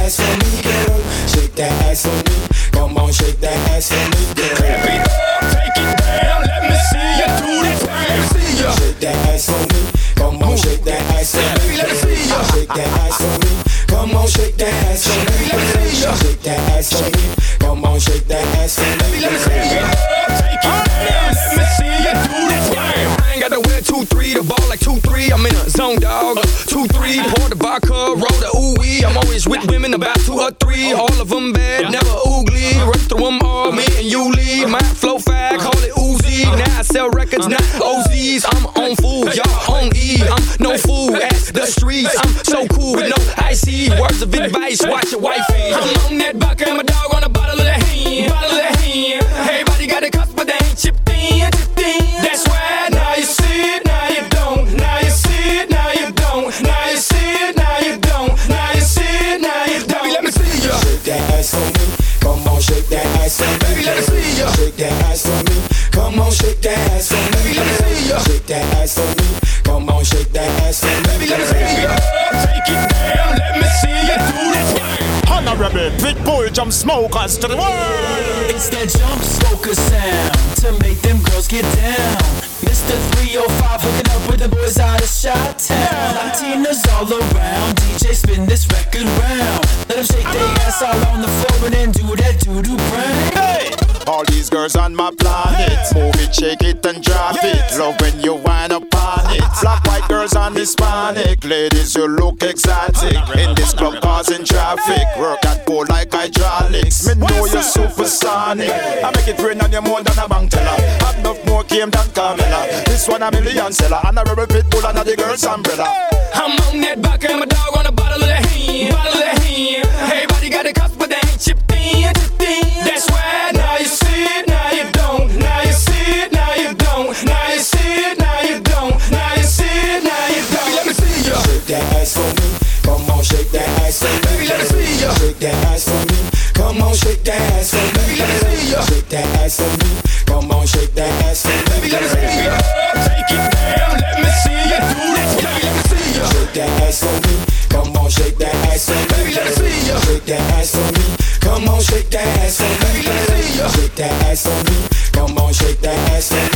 ass for me, girl. Shake that ass for me. Come on, shake that ass for me, girl. Clap it up, take it down. Let me see you do the thing. See ya. Shake that ass for me. Come on, shake that ass for me, Let me see ya. Shake that ass for me. Come on, shake that ass for me, Let me see ya. Shake that ass for me. Come on, shake that ass for me, Let me see you take it down. Let me see you do the thing. I ain't gotta wear 2-3, the ball like 2-3. I'm in a zone, dog. 2-3, pour the vodka, roll the ooh-wee. I'm always with women about 2 or 3. All of them bad, never oogly. Run through them all, me and you lead. My flow fag, call it Uzi. Now I sell records, not OZs. I'm on food, y'all on E. I'm no fool at the streets. I'm so cool with no icy words of advice. Watch your wifey. I'm on that buck and my dog on a bottle of the hand. Bottle of the hand. Everybody got a cuss, but they ain't chipped in. That's why now you see it, now you don't. Now you see it, now you don't. Now you see it, now you don't. Now you see it, now you don't. Baby, let me see ya. Shake that ass for me. Come on, shake that ass for me. Baby, let me see ya. Shake that ass for me. Come on, shake that ass for me. Baby, let me see ya. Shake that ass for me. Come on, shake that ass for me. Baby, let me see ya. Take it down, let me see you do the thing. Honorable Pitbull jump smokers to the world. It's that jump smoker sound to make them girls get down. Mr. 305 hooking up with the boys out of Chi-Town. Latinas all around, DJ spin this record round. Let them shake their ass all on the floor and then do that doo-doo brown. Hey! All these girls on my planet, move it, shake it and drop it. Love when you wind up on it. Black, white girls and Hispanic, ladies you look exotic. In this club causing traffic, work and pull like hydraulics. Me know you're supersonic. I make it rain on you more than a bank teller. Have enough more game than Carmella. This one a million seller, and a rebel Pitbull under the girl's umbrella. I'm on that buck and my dog on a bottle of the hand. Bottle of the hand. Everybody got a cuss, but they ain't chipped in. That's why now you see it, now you don't. Now you see it, now you don't. Now you see it, now you don't. Now you see it, now you don't. Let me see ya. Shake that ass for me. Come on, shake that ass for me. Baby, let me see ya. Shake that ass for me. Come on, shake that ass for me. Baby, let me see ya. Shake that ass for me. Come on, shake that ass for me. Baby, let me see ya. Take it down, let me see you do this. Baby, let me see ya. Shake that ass for me. Come on, shake that ass for me. Baby, let me see ya. Shake that ass for me. Come on, shake that ass for me. Baby, let me see ya. Shake that ass for me. Come on, shake that ass for me.